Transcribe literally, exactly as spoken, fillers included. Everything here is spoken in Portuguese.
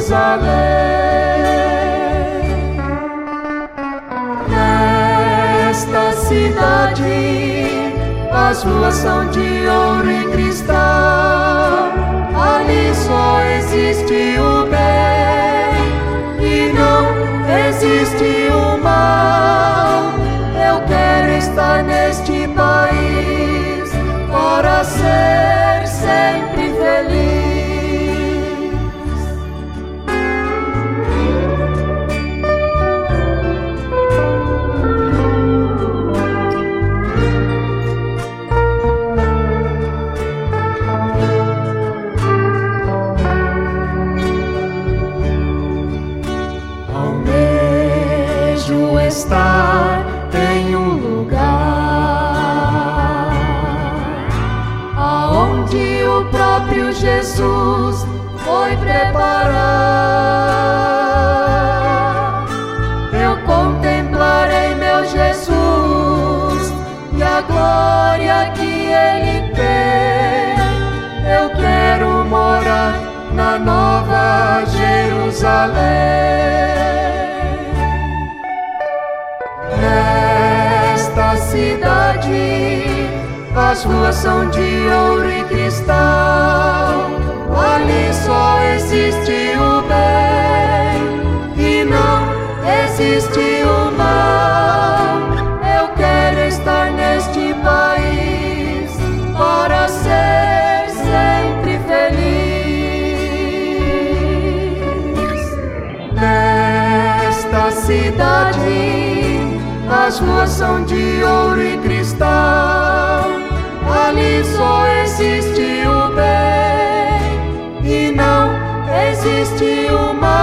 Jerusalém. Nesta cidade as ruas são de ouro e cristal, ali só existe o bem e não existe o mal. Eu quero estar neste país para ser sempre feliz. Almejo estar em um lugar aonde o próprio Jesus foi preparar. Eu contemplarei meu Jesus e a glória que Ele tem. Eu quero morar na Nova Jerusalém. Nesta cidade as ruas são de ouro e cristal, ali só existe o bem e não existe o mal. Eu quero estar neste país para ser sempre feliz. Nesta cidade as ruas são de ouro e cristal, ali só existe o bem e não existe o mal.